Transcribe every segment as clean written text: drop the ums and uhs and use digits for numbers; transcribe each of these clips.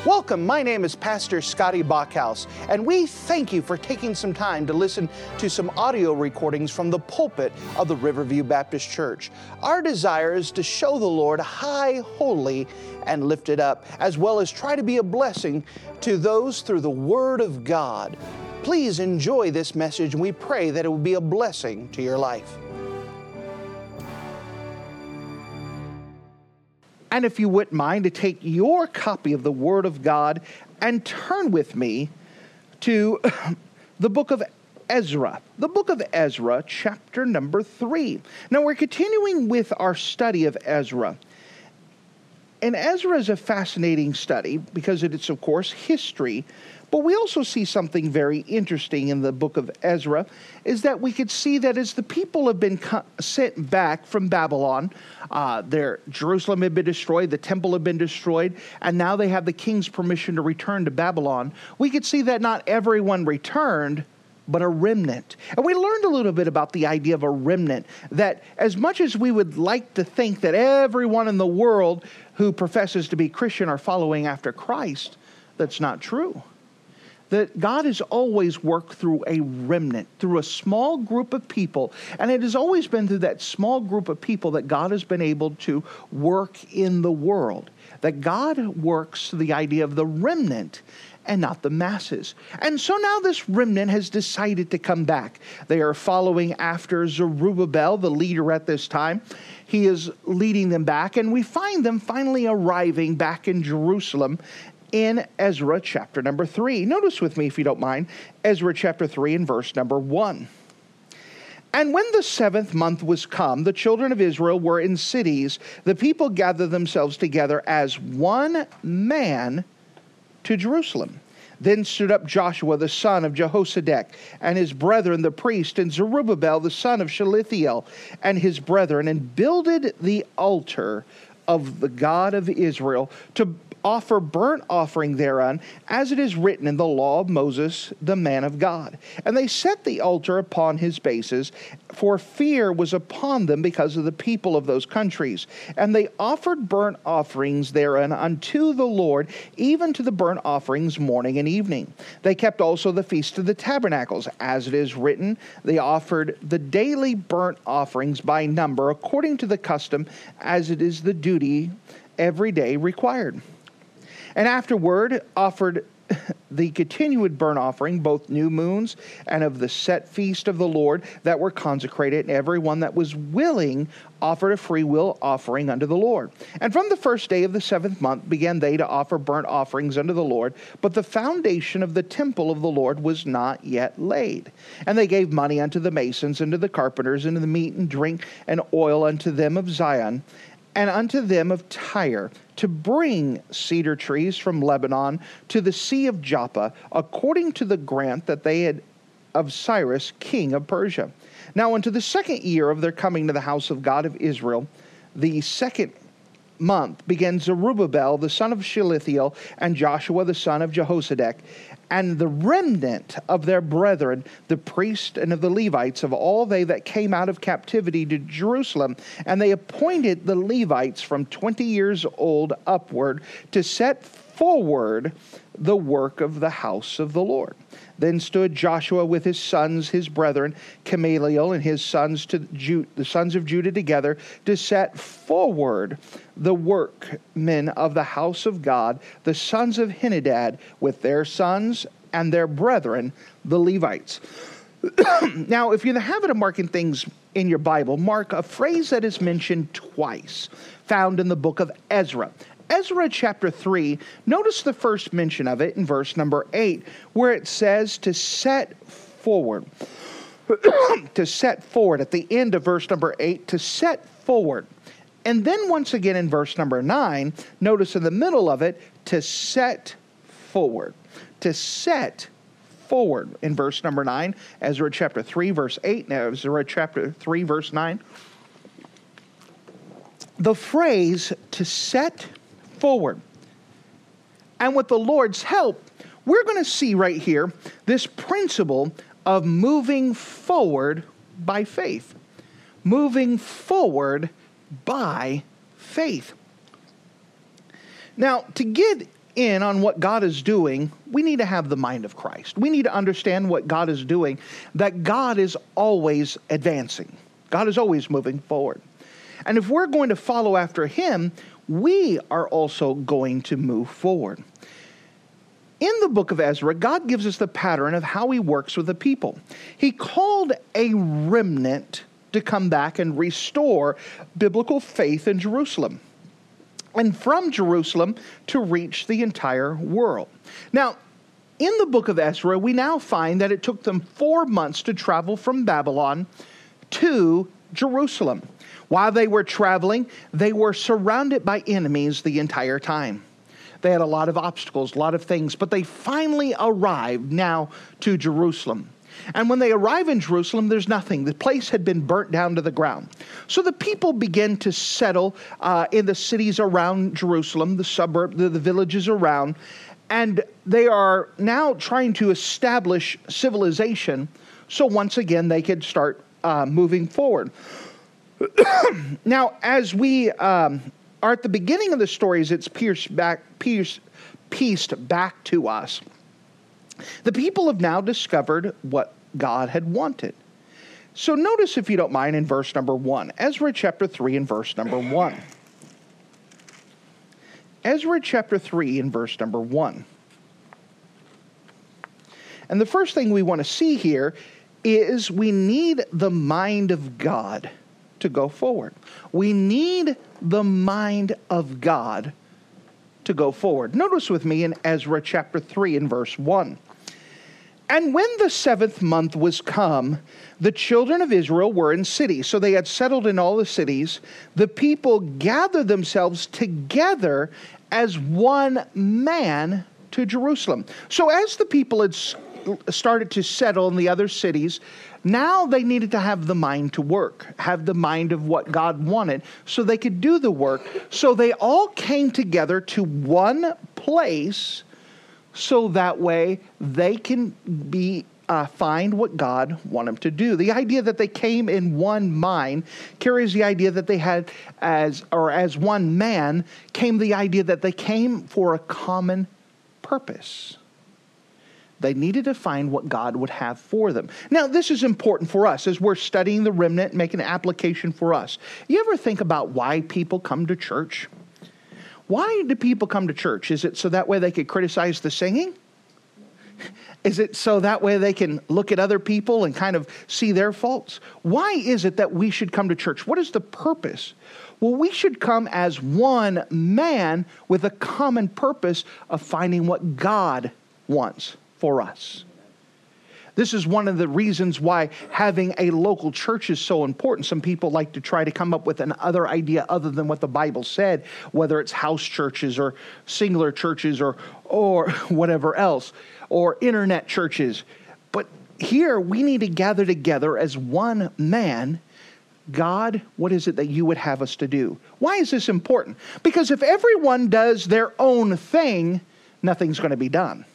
Welcome, my name is Pastor Scotty Bachhaus, and we thank you for taking some time to listen to some audio recordings from the pulpit of the Riverview Baptist Church. Our desire is to show the Lord high, holy, and lifted up, as well as try to be a blessing to those through the Word of God. Please enjoy this message, and we pray that it will be a blessing to your life. And if you wouldn't mind to take your copy of the Word of God and turn with me to the book of Ezra. The book of Ezra, chapter number 3. Now we're continuing with our study of Ezra. And Ezra is a fascinating study because it's, of course, history. But we also see something very interesting in the book of Ezra, is that we could see that as the people have been sent back from Babylon, Jerusalem had been destroyed, the temple had been destroyed, and now they have the king's permission to return to Babylon. We could see that not everyone returned, but a remnant. And we learned a little bit about the idea of a remnant, that as much as we would like to think that everyone in the world who professes to be Christian are following after Christ, that's not true. That God has always worked through a remnant, through a small group of people. And it has always been through that small group of people that God has been able to work in the world. That God works through the idea of the remnant and not the masses. And so now this remnant has decided to come back. They are following after Zerubbabel, the leader at this time. He is leading them back, and we find them finally arriving back in Jerusalem in Ezra chapter number 3. Notice with me, if you don't mind, Ezra chapter 3 and verse number 1. And when the 7th month was come, the children of Israel were in cities. The people gathered themselves together as one man to Jerusalem. Then stood up Joshua the son of Jehozadak, and his brethren the priest, and Zerubbabel the son of Shealtiel, and his brethren, and builded the altar of the God of Israel to offer burnt offering thereon, as it is written in the law of Moses, the man of God. And they set the altar upon his bases, for fear was upon them because of the people of those countries. And they offered burnt offerings therein unto the Lord, even to the burnt offerings morning and evening. They kept also the feast of the tabernacles, as it is written, they offered the daily burnt offerings by number, according to the custom, as it is the duty every day required. And afterward offered the continued burnt offering, both new moons and of the set feast of the Lord that were consecrated, and every one that was willing offered a free will offering unto the Lord. And from the first day of the 7th month began they to offer burnt offerings unto the Lord, but the foundation of the temple of the Lord was not yet laid. And they gave money unto the masons, and to the carpenters, and to the meat and drink and oil unto them of Zion, and unto them of Tyre, to bring cedar trees from Lebanon to the sea of Joppa, according to the grant that they had of Cyrus, king of Persia. Now unto the 2nd year of their coming to the house of God of Israel, the 2nd month, began Zerubbabel the son of Shealtiel, and Joshua the son of Jehozadak, and the remnant of their brethren, the priests and of the Levites, of all they that came out of captivity to Jerusalem. And they appointed the Levites from 20 years old upward to set forward the work of the house of the Lord. Then stood Joshua with his sons, his brethren, Gamaliel and his sons, the sons of Judah together, to set forward the workmen of the house of God, the sons of Henadad, with their sons and their brethren, the Levites. Now, if you're in the habit of marking things in your Bible, mark a phrase that is mentioned twice, found in the book of Ezra. Ezra chapter 3, notice the first mention of it in verse number 8, where it says to set forward. To set forward at the end of verse number 8, to set forward. And then once again in verse number 9, notice in the middle of it, to set forward. To set forward in verse number 9, Ezra chapter 3, verse 8, now Ezra chapter 3, verse 9. The phrase to set forward. And with the Lord's help, we're going to see right here this principle of moving forward by faith. Moving forward by faith. Now, to get in on what God is doing, we need to have the mind of Christ. We need to understand what God is doing, that God is always advancing. God is always moving forward. And if we're going to follow after him, we are also going to move forward. In the book of Ezra, God gives us the pattern of how he works with the people. He called a remnant to come back and restore biblical faith in Jerusalem, and from Jerusalem to reach the entire world. Now, in the book of Ezra, we now find that it took them 4 months to travel from Babylon to Jerusalem. While they were traveling, they were surrounded by enemies the entire time. They had a lot of obstacles, a lot of things, but they finally arrived now to Jerusalem. And when they arrive in Jerusalem, there's nothing. The place had been burnt down to the ground. So the people begin to settle in the cities around Jerusalem, the suburb, the villages around, and they are now trying to establish civilization so once again they could start moving forward. Now, as we are at the beginning of the stories, it's pieced back to us. The people have now discovered what God had wanted. So notice, if you don't mind, in verse number 1. Ezra chapter 3 and verse number 1. Ezra chapter 3 and verse number 1. And the first thing we want to see here is we need the mind of God to go forward. We need the mind of God to go forward. Notice with me in Ezra chapter 3 and verse 1. And when the 7th month was come, the children of Israel were in cities. So they had settled in all the cities. The people gathered themselves together as one man to Jerusalem. So as the people had started to settle in the other cities, now they needed to have the mind to work, have the mind of what God wanted so they could do the work. So they all came together to one place so that way they can find what God wanted them to do. The idea that they came in one mind carries the idea that they had as one man came the idea that they came for a common purpose. They needed to find what God would have for them. Now, this is important for us as we're studying the remnant and making an application for us. You ever think about why people come to church? Why do people come to church? Is it so that way they could criticize the singing? Is it so that way they can look at other people and kind of see their faults? Why is it that we should come to church? What is the purpose? Well, we should come as one man with a common purpose of finding what God wants for us. This is one of the reasons why having a local church is so important. Some people like to try to come up with another idea other than what the Bible said, whether it's house churches or singular churches or whatever else, or internet churches. But here we need to gather together as one man. God, what is it that you would have us to do? Why is this important? Because if everyone does their own thing, nothing's going to be done.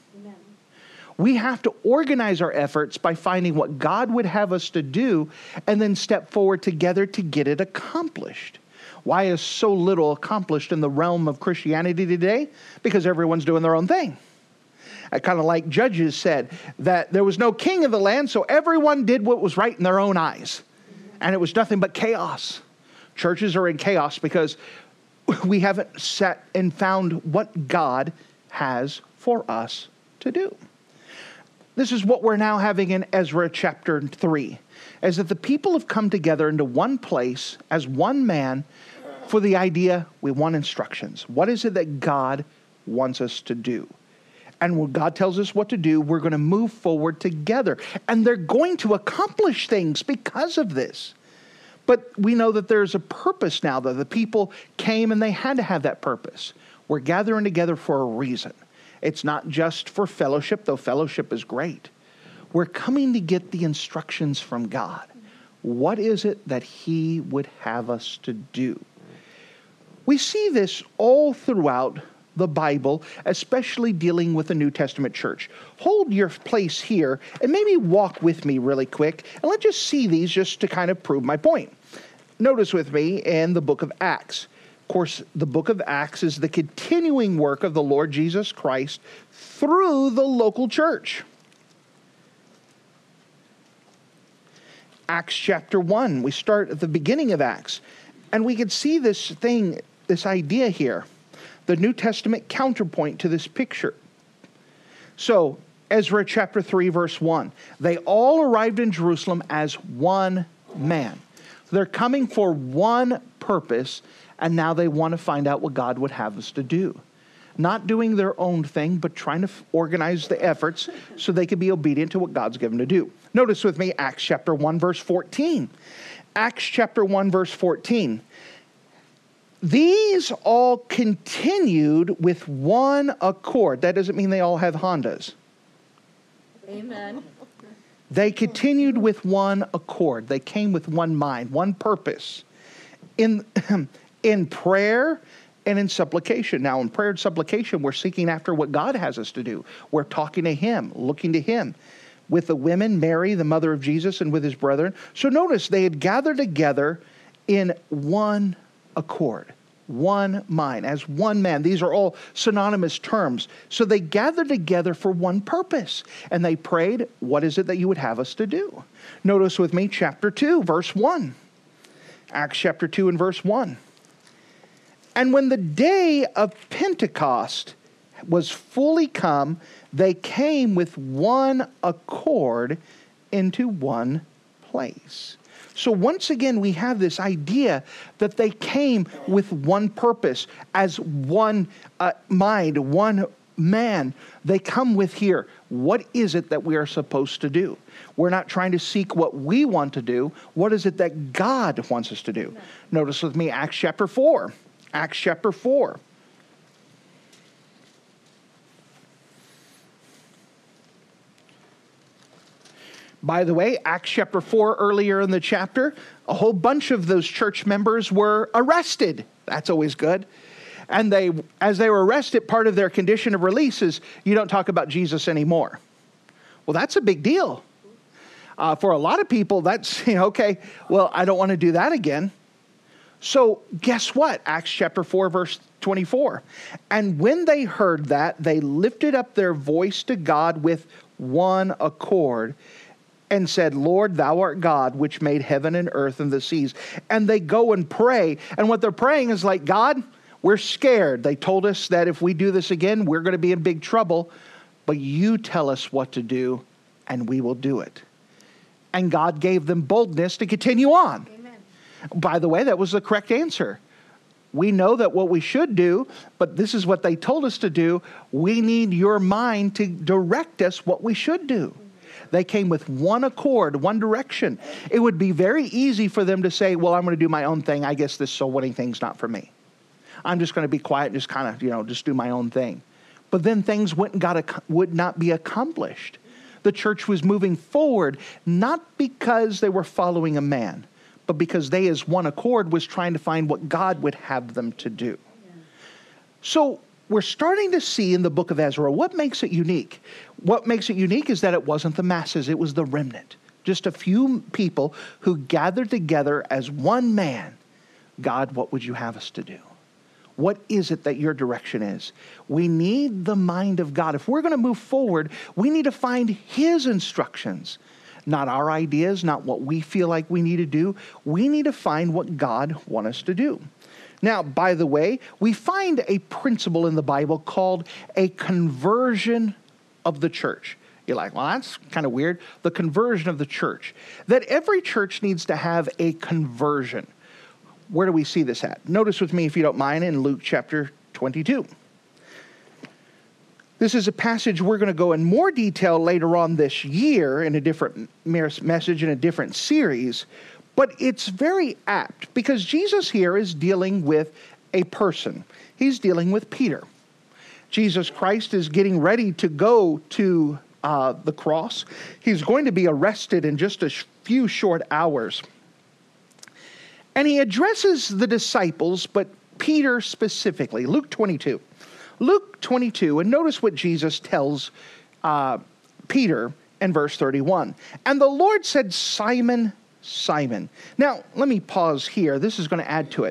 We have to organize our efforts by finding what God would have us to do and then step forward together to get it accomplished. Why is so little accomplished in the realm of Christianity today? Because everyone's doing their own thing. Kind of like Judges said, that there was no king of the land, so everyone did what was right in their own eyes. And it was nothing but chaos. Churches are in chaos because we haven't sat and found what God has for us to do. This is what we're now having in Ezra chapter 3, is that the people have come together into one place as one man for the idea, we want instructions. What is it that God wants us to do? And when God tells us what to do, we're going to move forward together. And they're going to accomplish things because of this. But we know that there's a purpose now, that the people came and they had to have that purpose. We're gathering together for a reason. It's not just for fellowship, though fellowship is great. We're coming to get the instructions from God. What is it that He would have us to do? We see this all throughout the Bible, especially dealing with the New Testament church. Hold your place here and maybe walk with me really quick, and let's just see these just to kind of prove my point. Notice with me in the book of Acts. course, the book of Acts is the continuing work of the Lord Jesus Christ through the local church. Acts chapter 1, we start at the beginning of Acts, and we can see this idea here, the New Testament counterpoint to this picture. So, Ezra chapter 3, verse 1, they all arrived in Jerusalem as one man. They're coming for one purpose, and now they want to find out what God would have us to do. Not doing their own thing, but trying to organize the efforts so they can be obedient to what God's given to do. Notice with me Acts chapter 1, verse 14. Acts chapter 1, verse 14. These all continued with one accord. That doesn't mean they all have Hondas. Amen. They continued with one accord. They came with one mind, one purpose. In prayer and in supplication. Now, in prayer and supplication, we're seeking after what God has us to do. We're talking to Him, looking to Him. With the women, Mary, the mother of Jesus, and with His brethren. So notice, they had gathered together in one accord, one mind, as one man. These are all synonymous terms. So they gathered together for one purpose. And they prayed, what is it that you would have us to do? Notice with me chapter 2, verse 1. Acts chapter 2 and verse 1. And when the day of Pentecost was fully come, they came with one accord into one place. So once again, we have this idea that they came with one purpose, as one mind, one man. They come with here, what is it that we are supposed to do? We're not trying to seek what we want to do. What is it that God wants us to do? No. Notice with me Acts chapter 4. Acts chapter 4. By the way, Acts chapter 4, earlier in the chapter, a whole bunch of those church members were arrested. That's always good. And as they were arrested, part of their condition of release is you don't talk about Jesus anymore. Well, that's a big deal. For a lot of people, that's, okay, well, I don't want to do that again. So guess what? Acts chapter 4, verse 24. And when they heard that, they lifted up their voice to God with one accord and said, Lord, thou art God, which made heaven and earth and the seas. And they go and pray. And what they're praying is like, God, we're scared. They told us that if we do this again, we're going to be in big trouble. But you tell us what to do, and we will do it. And God gave them boldness to continue on. Amen. By the way, that was the correct answer. We know that what we should do, but this is what they told us to do. We need your mind to direct us what we should do. They came with one accord, one direction. It would be very easy for them to say, well, I'm going to do my own thing. I guess this soul winning thing's not for me. I'm just going to be quiet and just kind of, just do my own thing. But then things would not be accomplished. The church was moving forward, not because they were following a man, but because they as one accord was trying to find what God would have them to do. So we're starting to see in the book of Ezra what makes it unique. What makes it unique is that it wasn't the masses, it was the remnant. Just a few people who gathered together as one man. God, what would you have us to do? What is it that your direction is? We need the mind of God. If we're going to move forward, we need to find His instructions. Not our ideas, not what we feel like we need to do. We need to find what God wants us to do. Now, by the way, we find a principle in the Bible called a conversion of the church. You're like, well, that's kind of weird. The conversion of the church. That every church needs to have a conversion. Where do we see this at? Notice with me, if you don't mind, in Luke chapter 22. This is a passage we're going to go in more detail later on this year in a different message in a different series. But it's very apt because Jesus here is dealing with a person. He's dealing with Peter. Jesus Christ is getting ready to go to the cross. He's going to be arrested in just a few short hours. And he addresses the disciples, but Peter specifically. Luke 22. Luke 22, and notice what Jesus tells Peter in verse 31. And the Lord said, Simon, Simon. Now, let me pause here. This is going to add to it.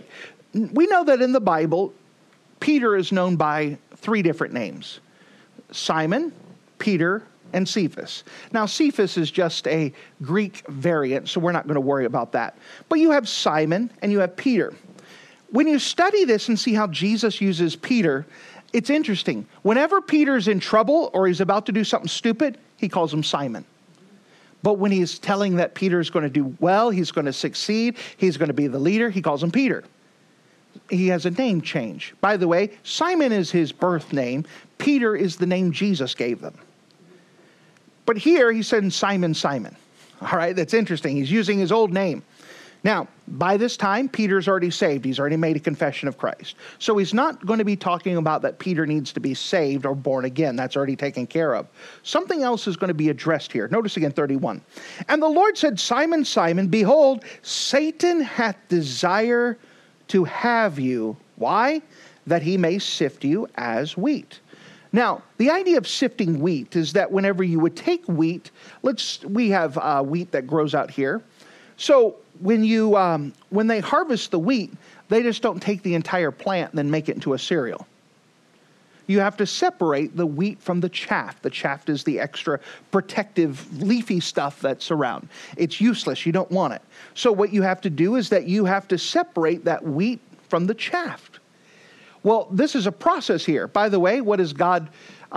we know that in the Bible, Peter is known by 3 different names: Simon, Peter, and Cephas. Now, Cephas is just a Greek variant, so we're not going to worry about that. But you have Simon and you have Peter. When you study this and see how Jesus uses Peter, it's interesting. Whenever Peter's in trouble or he's about to do something stupid, he calls him Simon. But when he's telling that Peter's going to do well, he's going to succeed, he's going to be the leader, he calls him Peter. He has a name change. By the way, Simon is his birth name. Peter is the name Jesus gave them. But here he said Simon, Simon. All right, that's interesting. He's using his old name. Now, by this time, Peter's already saved. He's already made a confession of Christ. So he's not going to be talking about that Peter needs to be saved or born again. That's already taken care of. Something else is going to be addressed here. Notice again 31. And the Lord said, Simon, Simon, behold, Satan hath desire to have you. Why? That he may sift you as wheat. Now, the idea of sifting wheat is that whenever you would take wheat, we have wheat that grows out here. So when they harvest the wheat, they just don't take the entire plant and then make it into a cereal. You have to separate the wheat from the chaff. The chaff is the extra protective leafy stuff that's around. It's useless. You don't want it. So what you have to do is that you have to separate that wheat from the chaff. Well, this is a process here. By the way, what is God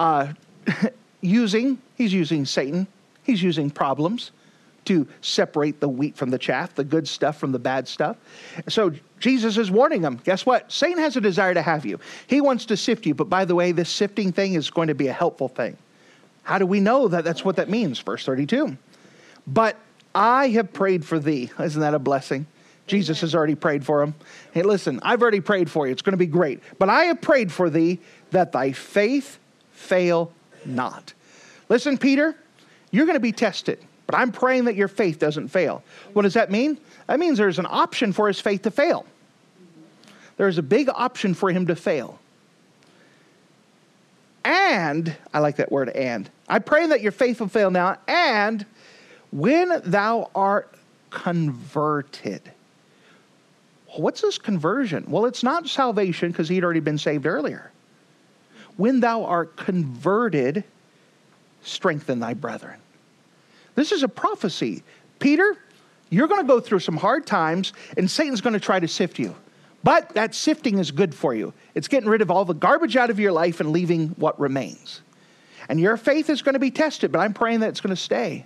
using? He's using Satan. He's using problems to separate the wheat from the chaff, the good stuff from the bad stuff. So Jesus is warning them. Guess what? Satan has a desire to have you. He wants to sift you. But by the way, this sifting thing is going to be a helpful thing. How do we know that that's what that means? Verse 32. But I have prayed for thee. Isn't that a blessing? Jesus has already prayed for him. Hey, listen, I've already prayed for you. It's going to be great. But I have prayed for thee that thy faith fail not. Listen, Peter, you're going to be tested. But I'm praying that your faith doesn't fail. What does that mean? That means there's an option for his faith to fail. There's a big option for him to fail. And, I like that word and. I pray that your faith will fail now. And when thou art converted. What's this conversion? Well, it's not salvation because he'd already been saved earlier. When thou art converted, strengthen thy brethren. This is a prophecy. Peter, you're going to go through some hard times and Satan's going to try to sift you. But that sifting is good for you. It's getting rid of all the garbage out of your life and leaving what remains. And your faith is going to be tested, but I'm praying that it's going to stay.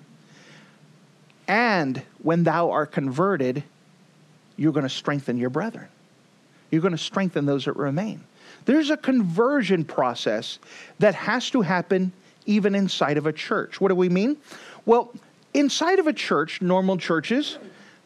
And when thou art converted, you're going to strengthen your brethren. You're going to strengthen those that remain. There's a conversion process that has to happen even inside of a church. What do we mean? Well, inside of a church, normal churches,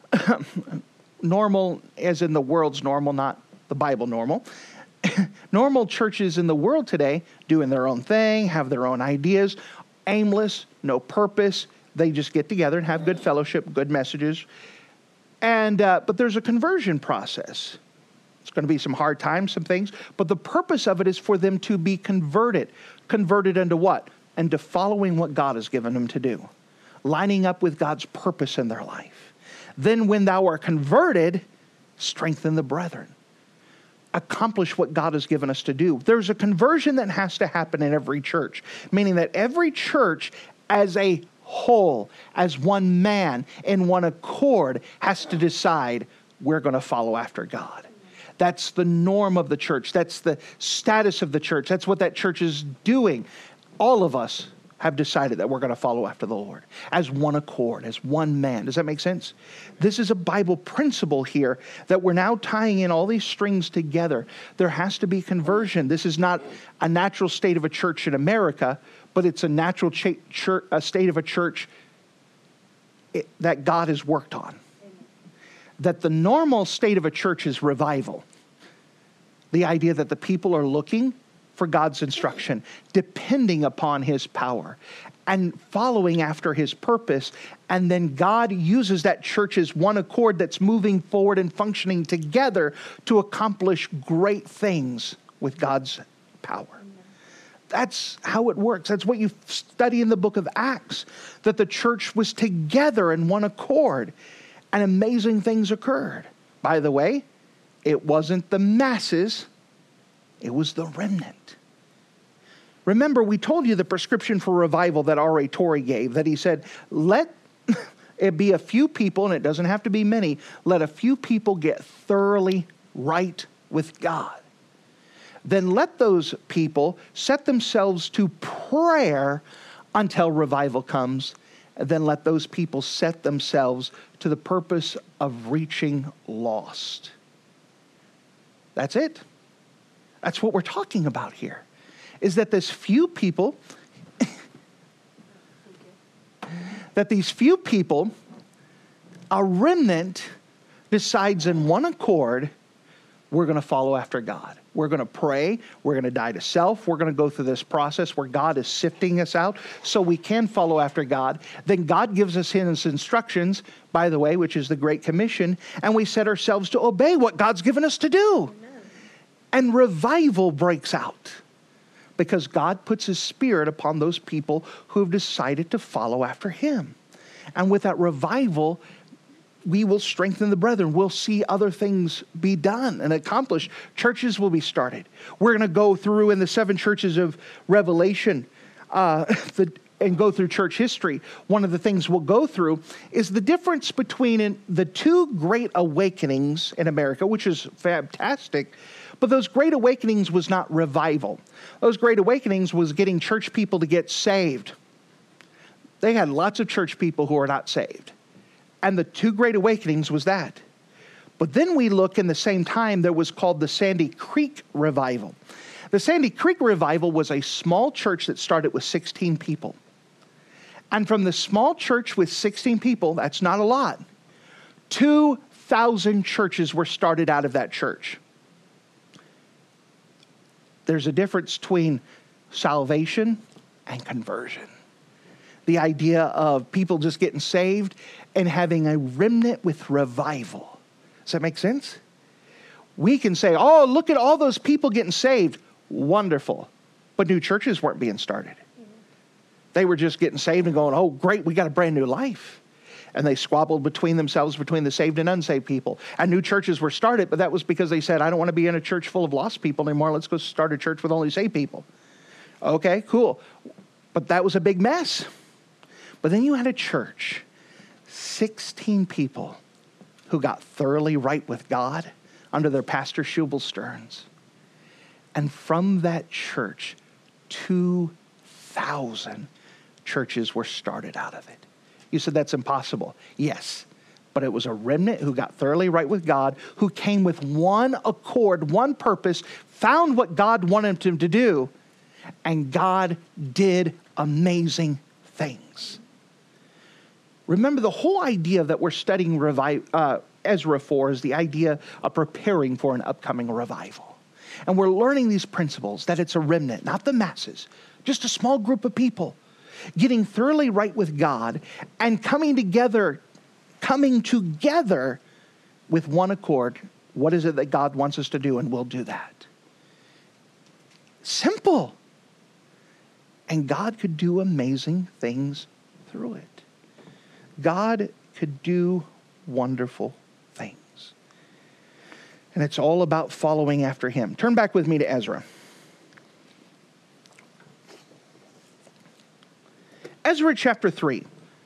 normal as in the world's normal, not the Bible normal. Normal churches in the world today doing their own thing, have their own ideas, aimless, no purpose. They just get together and have good fellowship, good messages. But there's a conversion process. It's going to be some hard times, some things. But the purpose of it is for them to be converted. Converted into what? Into following what God has given them to do. Lining up with God's purpose in their life. Then when thou art converted, strengthen the brethren. Accomplish what God has given us to do. There's a conversion that has to happen in every church. Meaning that every church as a whole, as one man in one accord, has to decide we're going to follow after God. That's the norm of the church. That's the status of the church. That's what that church is doing. All of us have decided that we're going to follow after the Lord as one accord, as one man. Does that make sense? This is a Bible principle here that we're now tying in all these strings together. There has to be conversion. This is not a natural state of a church in America, but it's a natural state of a church that God has worked on. That the normal state of a church is revival. The idea that the people are looking for God's instruction, depending upon his power and following after his purpose. And then God uses that church as one accord that's moving forward and functioning together to accomplish great things with God's power. That's how it works. That's what you study in the book of Acts, that the church was together in one accord and amazing things occurred. By the way, It wasn't the masses. It was the remnant. Remember, we told you the prescription for revival that R.A. Torrey gave, that he said, let it be a few people, and it doesn't have to be many, let a few people get thoroughly right with God. Then let those people set themselves to prayer until revival comes. And then let those people set themselves to the purpose of reaching lost. That's it. That's what we're talking about here. Is that this few people, that these few people, a remnant, decides in one accord, we're going to follow after God. We're going to pray. We're going to die to self. We're going to go through this process where God is sifting us out so we can follow after God. Then God gives us his instructions, by the way, which is the Great Commission, and we set ourselves to obey what God's given us to do. Amen. And revival breaks out because God puts his Spirit upon those people who have decided to follow after him. And with that revival, we will strengthen the brethren. We'll see other things be done and accomplished. Churches will be started. We're going to go through in the 7 churches of Revelation and go through church history. One of the things we'll go through is the difference between the 2 great awakenings in America, which is fantastic. But those great awakenings was not revival. Those great awakenings was getting church people to get saved. They had lots of church people who are not saved. And the 2 great awakenings was that. But then we look in the same time, there was called the Sandy Creek Revival. The Sandy Creek Revival was a small church that started with 16 people. And from the small church with 16 people, that's not a lot, 2,000 churches were started out of that church. There's a difference between salvation and conversion. The idea of people just getting saved and having a remnant with revival. Does that make sense? We can say, oh, look at all those people getting saved. Wonderful. But new churches weren't being started. They were just getting saved and going, oh, great, we got a brand new life. And they squabbled between themselves, between the saved and unsaved people. And new churches were started, but that was because they said, I don't want to be in a church full of lost people anymore. Let's go start a church with only saved people. Okay, cool. But that was a big mess. But then you had a church, 16 people who got thoroughly right with God under their pastor, Shubal Stearns. And from that church, 2,000 churches were started out of it. You said that's impossible. Yes, but it was a remnant who got thoroughly right with God, who came with one accord, one purpose, found what God wanted them to do, and God did amazing things. Remember, the whole idea that we're studying Ezra for is the idea of preparing for an upcoming revival. And we're learning these principles, that it's a remnant, not the masses, just a small group of people getting thoroughly right with God and coming together with one accord. What is it that God wants us to do? And we'll do that. Simple. And God could do amazing things through it. God could do wonderful things. And it's all about following after him. Turn back with me to Ezra. Ezra chapter 3.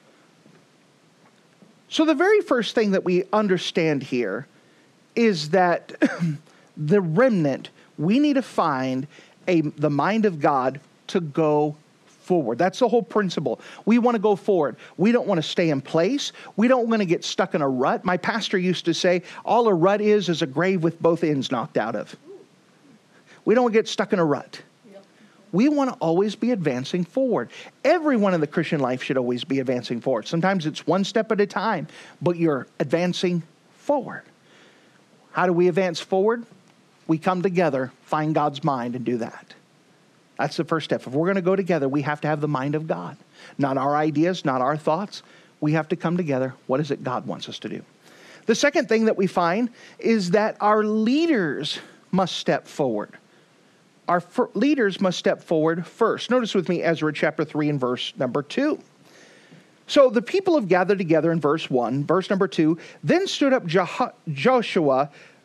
So the very first thing that we understand here is that the remnant, we need to find the mind of God to go forward. That's the whole principle. We want to go forward. We don't want to stay in place. We don't want to get stuck in a rut. My pastor used to say, all a rut is a grave with both ends knocked out of. We don't want to get stuck in a rut. We want to always be advancing forward. Everyone in the Christian life should always be advancing forward. Sometimes it's one step at a time, but you're advancing forward. How do we advance forward? We come together, find God's mind, and do that. That's the first step. If we're going to go together, we have to have the mind of God. Not our ideas, not our thoughts. We have to come together. What is it God wants us to do? The second thing that we find is that our leaders must step forward. Our leaders must step forward first. Notice with me Ezra chapter 3 and verse number 2. So the people have gathered together in verse 1. Verse number 2, then stood up Joshua,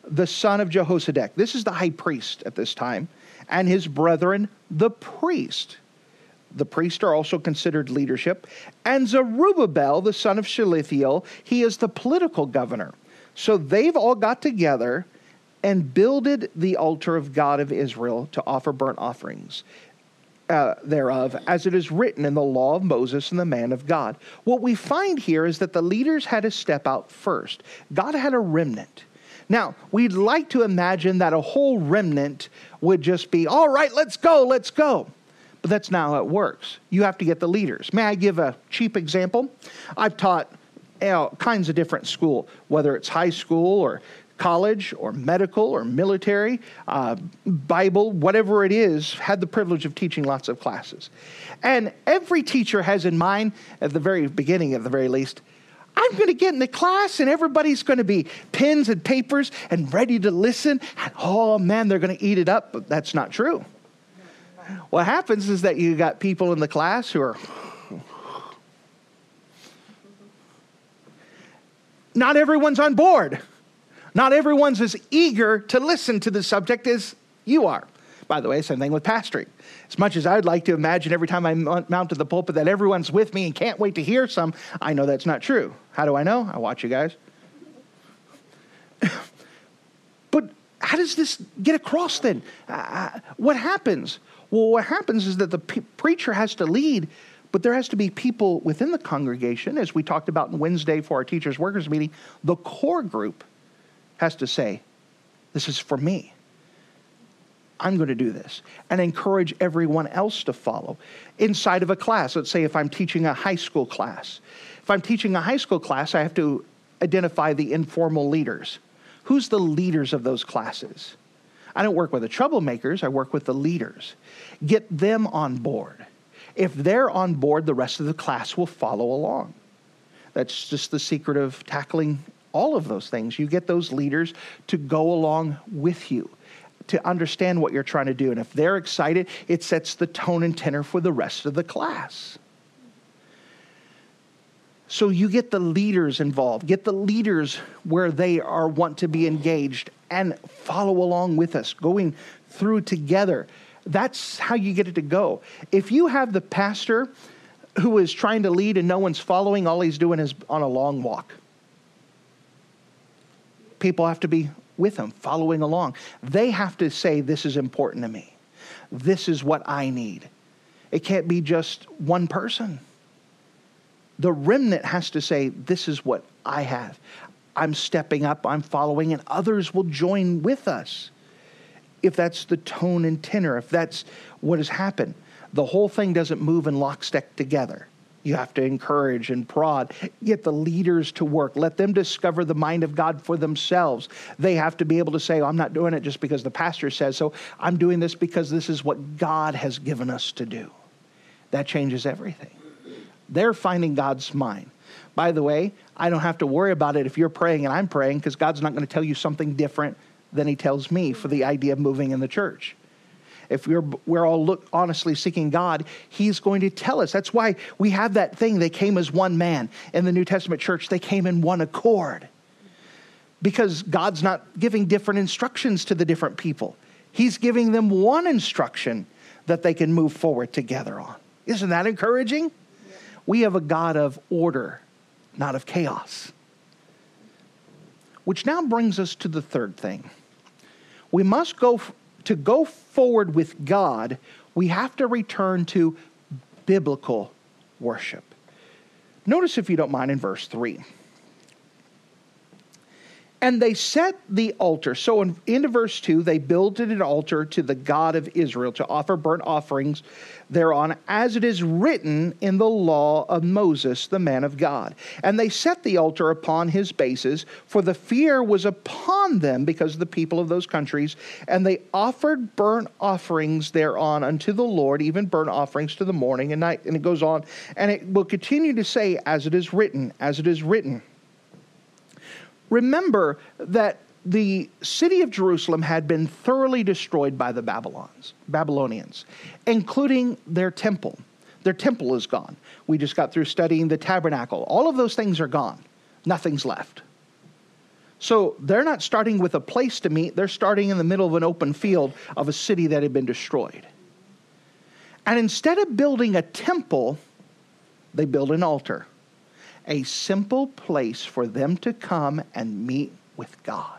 the son of Jehozadak. This is the high priest at this time, and his brethren, the priest. The priests are also considered leadership. And Zerubbabel, the son of Shealtiel, he is the political governor. So they've all got together and builded the altar of God of Israel to offer burnt offerings thereof, as it is written in the law of Moses and the man of God. What we find here is that the leaders had to step out first. God had a remnant. Now, we'd like to imagine that a whole remnant would just be, all right, let's go. But that's not how it works. You have to get the leaders. May I give a cheap example? I've taught kinds of different school, whether it's high school or college or medical or military, Bible, whatever it is, had the privilege of teaching lots of classes. And every teacher has in mind, at the very beginning at the very least, I'm going to get in the class and everybody's going to be pens and papers and ready to listen. And oh man, they're going to eat it up. But that's not true. What happens is that you got people in the class who are, not everyone's on board. Not everyone's as eager to listen to the subject as you are. By the way, same thing with pastoring. As much as I'd like to imagine every time I mount to the pulpit that everyone's with me and can't wait to hear some, I know that's not true. How do I know? I watch you guys. But how does this get across then? What happens? Well, what happens is that the preacher has to lead, but there has to be people within the congregation, as we talked about on Wednesday for our teachers' workers meeting, the core group has to say, this is for me. I'm going to do this, and encourage everyone else to follow. Inside of a class, let's say if I'm teaching a high school class. If I'm teaching a high school class, I have to identify the informal leaders. Who's the leaders of those classes? I don't work with the troublemakers, I work with the leaders. Get them on board. If they're on board, the rest of the class will follow along. That's just the secret of tackling all of those things. You get those leaders to go along with you, to understand what you're trying to do. And if they're excited, it sets the tone and tenor for the rest of the class. So you get the leaders involved. Get the leaders where they want to be engaged and follow along with us, going through together. That's how you get it to go. If you have the pastor who is trying to lead and no one's following, all he's doing is on a long walk. People have to be with him, following along. They have to say, this is important to me. This is what I need. It can't be just one person. The remnant has to say, this is what I have. I'm stepping up, I'm following, and others will join with us. If that's the tone and tenor, if that's what has happened, the whole thing doesn't move in lockstep together. You have to encourage and prod, get the leaders to work, let them discover the mind of God for themselves. They have to be able to say, I'm not doing it just because the pastor says so. I'm doing this because this is what God has given us to do. That changes everything. They're finding God's mind. By the way, I don't have to worry about it if you're praying and I'm praying, because God's not going to tell you something different than he tells me for the idea of moving in the church. If we're all honestly seeking God, he's going to tell us. That's why we have that thing, they came as one man. In the New Testament church, they came in one accord. Because God's not giving different instructions to the different people. He's giving them one instruction that they can move forward together on. Isn't that encouraging? Yeah. We have a God of order, not of chaos. Which now brings us to the third thing. We must go forward with God, we have to return to biblical worship. Notice, if you don't mind, in verse 3. And they set the altar. So into verse 2, they builded an altar to the God of Israel to offer burnt offerings thereon, as it is written in the law of Moses, the man of God. And they set the altar upon his bases, for the fear was upon them because of the people of those countries. And they offered burnt offerings thereon unto the Lord, even burnt offerings to the morning and night. And it goes on. And it will continue to say, as it is written, as it is written. Remember that the city of Jerusalem had been thoroughly destroyed by the Babylonians, including their temple. Their temple is gone. We just got through studying the tabernacle. All of those things are gone. Nothing's left. So they're not starting with a place to meet. They're starting in the middle of an open field of a city that had been destroyed. And instead of building a temple, they build an altar. A simple place for them to come and meet with God.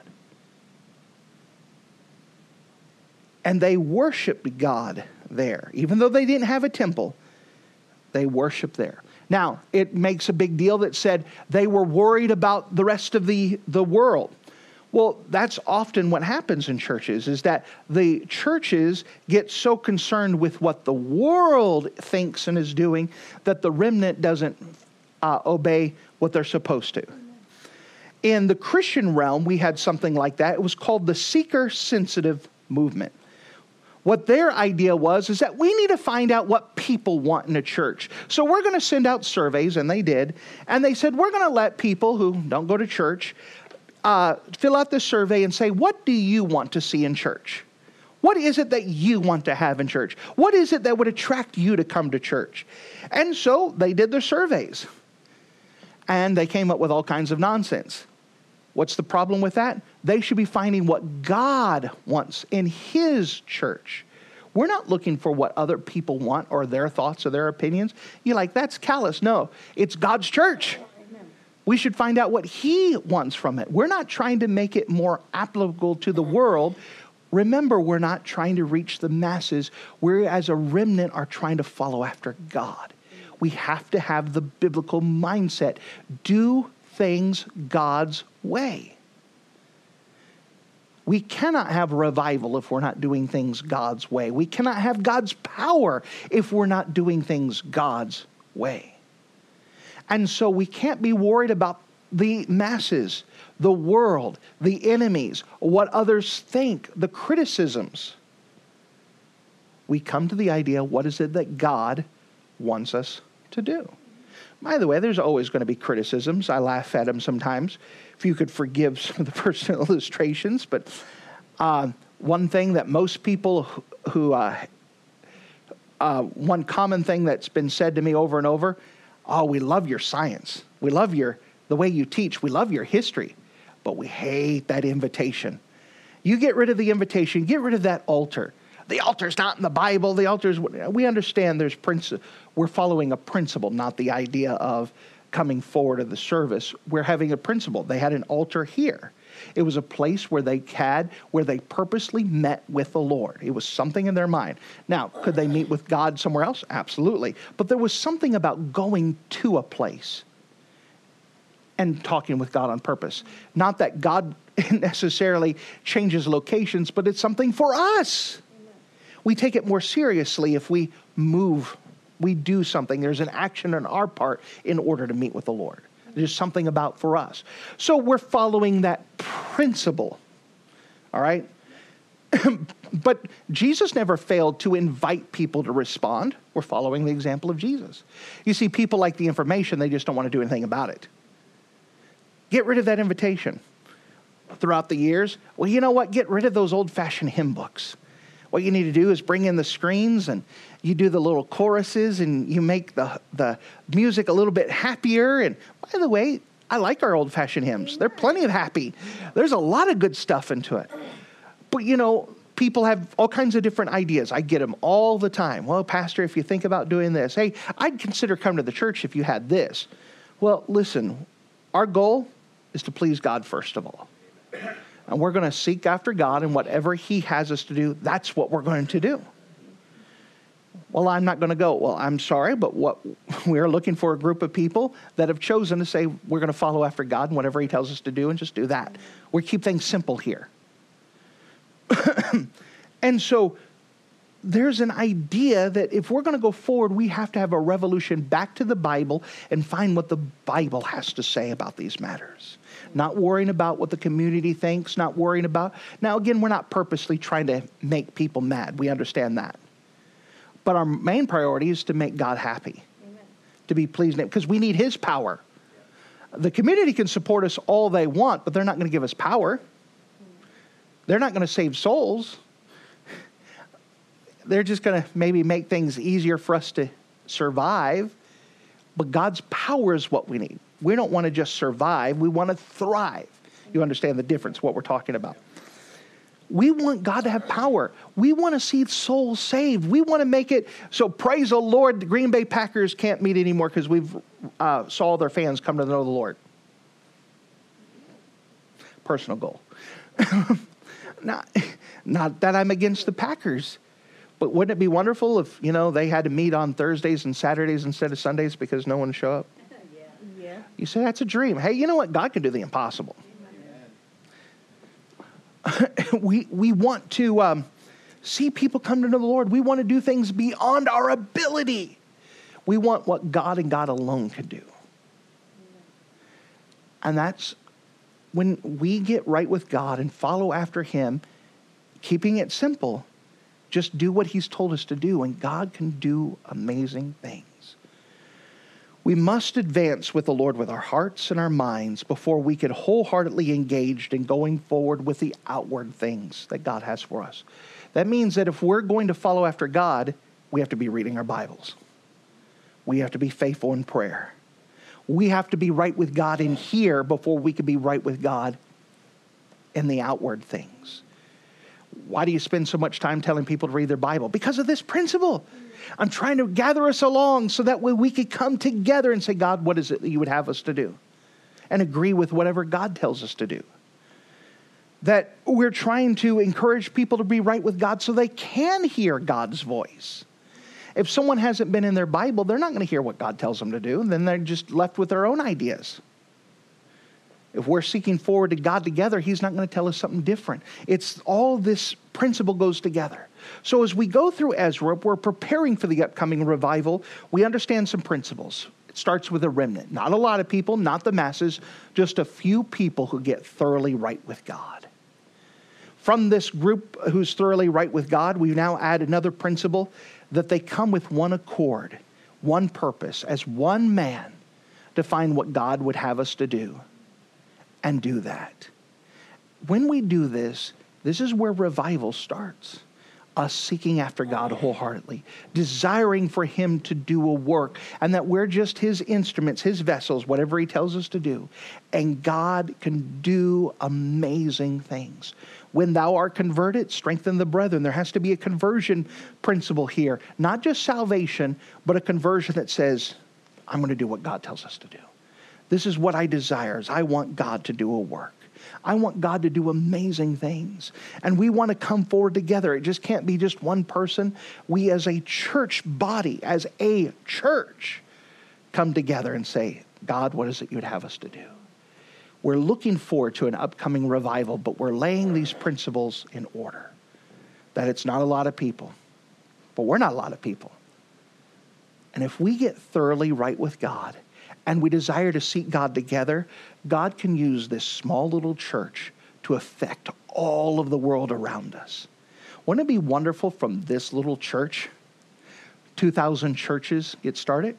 And they worshiped God there. Even though they didn't have a temple, they worshiped there. Now, it makes a big deal that said they were worried about the rest of the world. Well, that's often what happens in churches, is that the churches get so concerned with what the world thinks and is doing that the remnant doesn't obey what they're supposed to. In the Christian realm, we had something like that. It was called the seeker-sensitive movement. What their idea was is that we need to find out what people want in a church. So we're going to send out surveys, and they did. And they said, we're going to let people who don't go to church fill out this survey and say, what do you want to see in church? What is it that you want to have in church? What is it that would attract you to come to church? And so they did their surveys. And they came up with all kinds of nonsense. What's the problem with that? They should be finding what God wants in His church. We're not looking for what other people want or their thoughts or their opinions. You're like, that's callous. No, it's God's church. We should find out what He wants from it. We're not trying to make it more applicable to the world. Remember, we're not trying to reach the masses. We, as a remnant, are trying to follow after God. We have to have the biblical mindset. Do things God's way. We cannot have revival if we're not doing things God's way. We cannot have God's power if we're not doing things God's way. And so we can't be worried about the masses, the world, the enemies, what others think, the criticisms. We come to the idea, what is it that God wants us to do? By the way, there's always going to be criticisms. I laugh at them sometimes. If you could forgive some of the personal illustrations. But one thing that most people one common thing that's been said to me over and over, oh, we love your science. We love the way you teach. We love your history. But we hate that invitation. You get rid of the invitation. Get rid of that altar. The altar's not in the Bible. The altar's, we understand there's we're following a principle, not the idea of coming forward to the service. We're having a principle. They had an altar here. It was a place where they purposely met with the Lord. It was something in their mind. Now, could they meet with God somewhere else? Absolutely. But there was something about going to a place and talking with God on purpose. Not that God necessarily changes locations, but it's something for us. We take it more seriously if we move, we do something. There's an action on our part in order to meet with the Lord. There's something about for us. So we're following that principle. All right? But Jesus never failed to invite people to respond. We're following the example of Jesus. You see, people like the information, they just don't want to do anything about it. Get rid of that invitation. Throughout the years, well, you know what? Get rid of those old-fashioned hymn books. What you need to do is bring in the screens and you do the little choruses and you make the music a little bit happier. And by the way, I like our old-fashioned hymns. They're plenty of happy. There's a lot of good stuff into it. But, you know, people have all kinds of different ideas. I get them all the time. Well, Pastor, if you think about doing this, hey, I'd consider coming to the church if you had this. Well, listen, our goal is to please God first of all. And we're going to seek after God, and whatever He has us to do, that's what we're going to do. Well, I'm not going to go. Well, I'm sorry, but we're looking for a group of people that have chosen to say we're going to follow after God and whatever He tells us to do and just do that. We keep things simple here. And so there's an idea that if we're going to go forward, we have to have a revolution back to the Bible and find what the Bible has to say about these matters. Not worrying about what the community thinks, not worrying about... Now, again, we're not purposely trying to make people mad. We understand that. But our main priority is to make God happy. Amen. To be pleased, because we need His power. The community can support us all they want, but they're not going to give us power. They're not going to save souls. They're just going to maybe make things easier for us to survive. But God's power is what we need. We don't want to just survive. We want to thrive You understand the difference, what we're talking about. We want God to have power. We want to see souls saved. We want to make it so, praise the Lord, the Green Bay Packers can't meet anymore because we've saw their fans come to know the Lord. Personal goal. Not that I'm against the Packers, but wouldn't it be wonderful if, they had to meet on Thursdays and Saturdays instead of Sundays because no one would show up? Yeah. You say that's a dream. Hey, you know what? God can do the impossible. We want to see people come to know the Lord. We want to do things beyond our ability. We want what God and God alone can do. And that's when we get right with God and follow after Him, keeping it simple, just do what He's told us to do, and God can do amazing things. We must advance with the Lord with our hearts and our minds before we get wholeheartedly engaged in going forward with the outward things that God has for us. That means that if we're going to follow after God, we have to be reading our Bibles. We have to be faithful in prayer. We have to be right with God in here before we can be right with God in the outward things. Why do you spend so much time telling people to read their Bible? Because of this principle. I'm trying to gather us along so that way we could come together and say, God, what is it that you would have us to do? And agree with whatever God tells us to do. That we're trying to encourage people to be right with God so they can hear God's voice. If someone hasn't been in their Bible, they're not going to hear what God tells them to do. Then they're just left with their own ideas. If we're seeking forward to God together, He's not going to tell us something different. It's all this principle goes together. So as we go through Ezra, we're preparing for the upcoming revival. We understand some principles. It starts with a remnant. Not a lot of people, not the masses, just a few people who get thoroughly right with God. From this group who's thoroughly right with God, we now add another principle, that they come with one accord, one purpose, as one man to find what God would have us to do. And do that. When we do this, this is where revival starts. Us seeking after God wholeheartedly, desiring for Him to do a work, and that we're just His instruments, His vessels, whatever He tells us to do. And God can do amazing things. When thou art converted, strengthen the brethren. There has to be a conversion principle here. Not just salvation, but a conversion that says, I'm going to do what God tells us to do. This is what I desire. Is I want God to do a work. I want God to do amazing things. And we want to come forward together. It just can't be just one person. We as a church body, as a church, come together and say, God, what is it you'd have us to do? We're looking forward to an upcoming revival, but we're laying these principles in order. That it's not a lot of people, but we're not a lot of people. And if we get thoroughly right with God, and we desire to seek God together, God can use this small little church to affect all of the world around us. Wouldn't it be wonderful from this little church, 2,000 churches get started?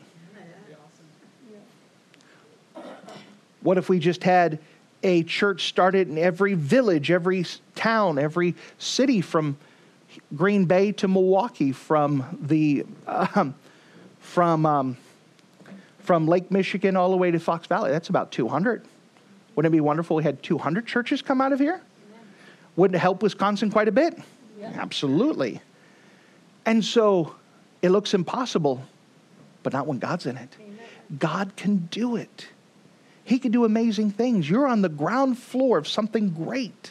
What if we just had a church started in every village, every town, every city, from Green Bay to Milwaukee, from Lake Michigan all the way to Fox Valley? That's about 200. Wouldn't it be wonderful if we had 200 churches come out of here? Wouldn't it help Wisconsin quite a bit? Yeah. Absolutely. And so it looks impossible, but not when God's in it. Amen. God can do it. He can do amazing things. You're on the ground floor of something great.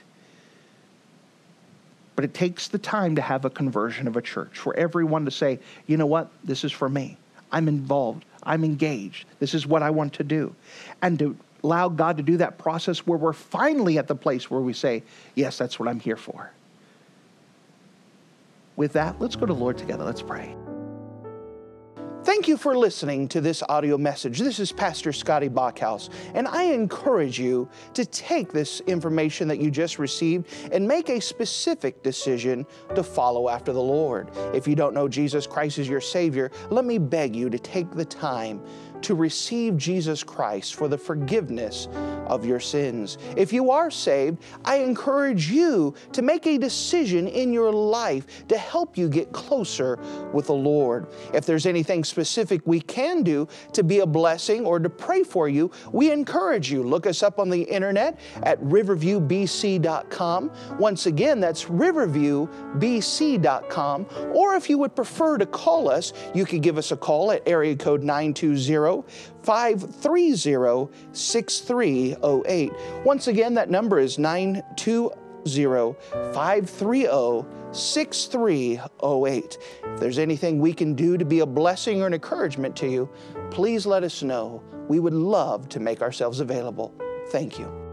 But it takes the time to have a conversion of a church, for everyone to say, you know what, this is for me. I'm involved. I'm engaged. This is what I want to do. And to allow God to do that process where we're finally at the place where we say, yes, that's what I'm here for. With that, let's go to the Lord together. Let's pray. Thank you for listening to this audio message. This is Pastor Scotty Bachhaus, and I encourage you to take this information that you just received and make a specific decision to follow after the Lord. If you don't know Jesus Christ as your Savior, let me beg you to take the time to receive Jesus Christ for the forgiveness of your sins. If you are saved, I encourage you to make a decision in your life to help you get closer with the Lord. If there's anything specific we can do to be a blessing or to pray for you, we encourage you. Look us up on the internet at riverviewbc.com. Once again, that's riverviewbc.com. Or if you would prefer to call us, you could give us a call at area code 920-530-6308. Once again, that number is 920-530-6308. If there's anything we can do to be a blessing or an encouragement to you, please let us know. We would love to make ourselves available. Thank you.